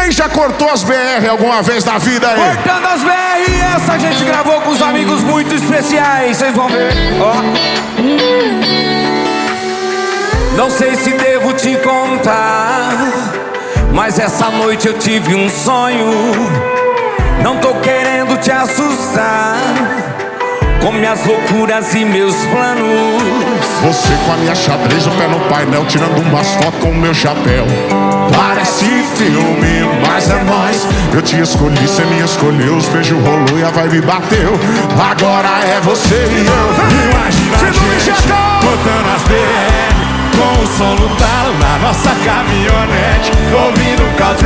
Quem já cortou as BR alguma vez na vida aí? Cortando as BR, essa a gente gravou com os amigos muito especiais. Vocês vão ver, ó. Não sei se devo te contar, mas essa noite eu tive um sonho. Não tô querendo te assustar com minhas loucuras e meus planos. Você com a minha xadrez, o pé no painel, tirando umas fotos com o meu chapéu. Parece filme, mas é nóis. Eu te escolhi, cê me escolheu. Os beijos rolou e a vibe bateu. Agora é você e eu. Imagina a gente botando as BR com o som no talo na nossa caminhonete, ouvindo Country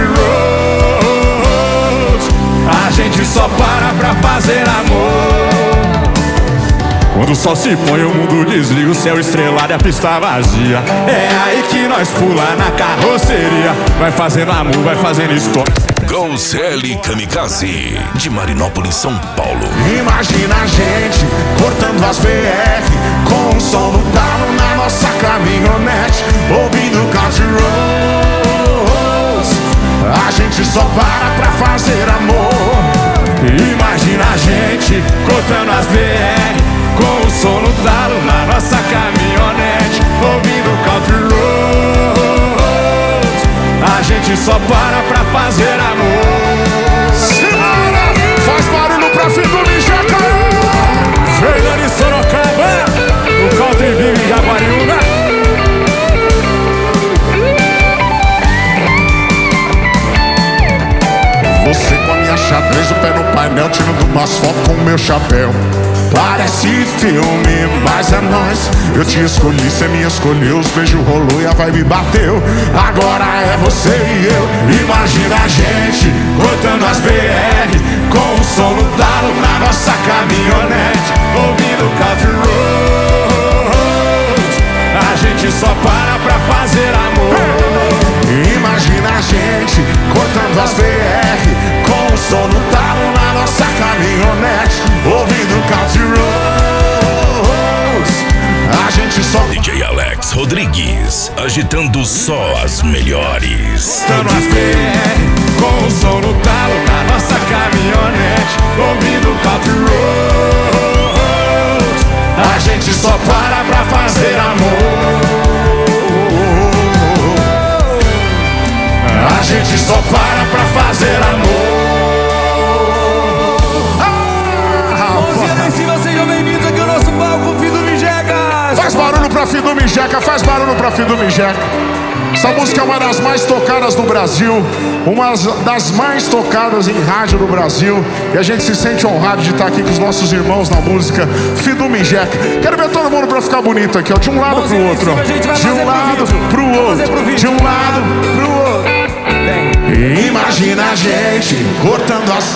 Roads. A gente só para pra fazer amor. Quando o sol se põe, o mundo desliga, o céu estrelado e a pista vazia. É aí que nós pula na carroceria, vai fazendo amor, vai fazendo história. Grouselli Kamikaze, de Marinópolis, São Paulo. Imagina a gente cortando as BR com o som no talo na nossa caminhonete, ouvindo Country Roads. A gente só para fazer amor. Imagina a gente cortando as BR com o som no talo na nossa caminhonete, ouvindo Country Roads. A gente só para fazer amor. Senhora, faz barulho pra fim do Mijeca. Fernando e Sorocaba, o Country vive em Jaguariúna. Você com a minha xadrez, o pé no painel, tirando umas fotos com o meu chapéu. Parece filme, mas é nóis. Eu te escolhi, cê me escolheu. Os beijos rolou e a vibe bateu. Agora é você e eu. Imagina a gente cortando as BR com o som no talo na nossa caminhonete, ouvindo Country Roads. A gente só para fazer amor. Imagina a gente cortando as BR com o som no talo na nossa caminhonete, ouvindo Country Roads. A gente só DJ Alex Rodrigues, agitando só as melhores. Cortando as BR com o som no talo na nossa caminhonete, ouvindo Country Roads. a gente só para fazer amor. A gente só para fazer amor. 11 anos em cima, sejam bem-vindos aqui ao nosso palco, Fim do Mijeca. Faz barulho pra Fim do Mijeca, faz barulho pra Fim do Mijeca. Essa música é uma das mais tocadas no Brasil, uma das mais tocadas em rádio no Brasil. E a gente se sente honrado de estar aqui com os nossos irmãos na música Fim do Mijeca. Quero ver todo mundo pra ficar bonito aqui, ó, de um lado pro outro, ó. De um lado pro outro, de um lado pro outro. Imagina a gente cortando as...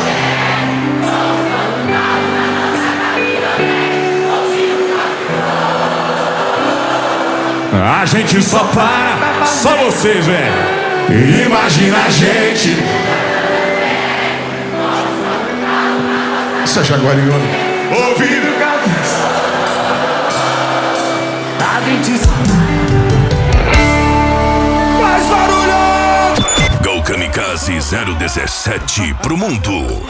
A gente só para, só vocês, velho. Imagina a gente... Isso é Jaguariúna. Ouvindo A gente faz barulho. Go Kamikaze 017 pro mundo.